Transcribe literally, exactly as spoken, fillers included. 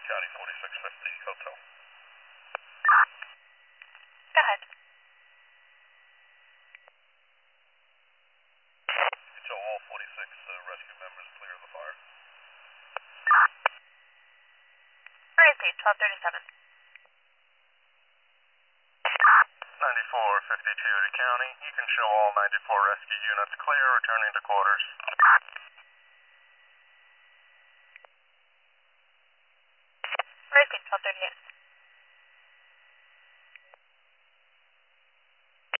County forty-six fifty Hotel. Go ahead. You tell all forty-six uh, rescue members clear of the fire. Where is he? twelve thirty-seven. ninety-four fifty-two to County. You can show all ninety-four rescue units clear, returning to quarters. Where is he? twelve thirty-eight.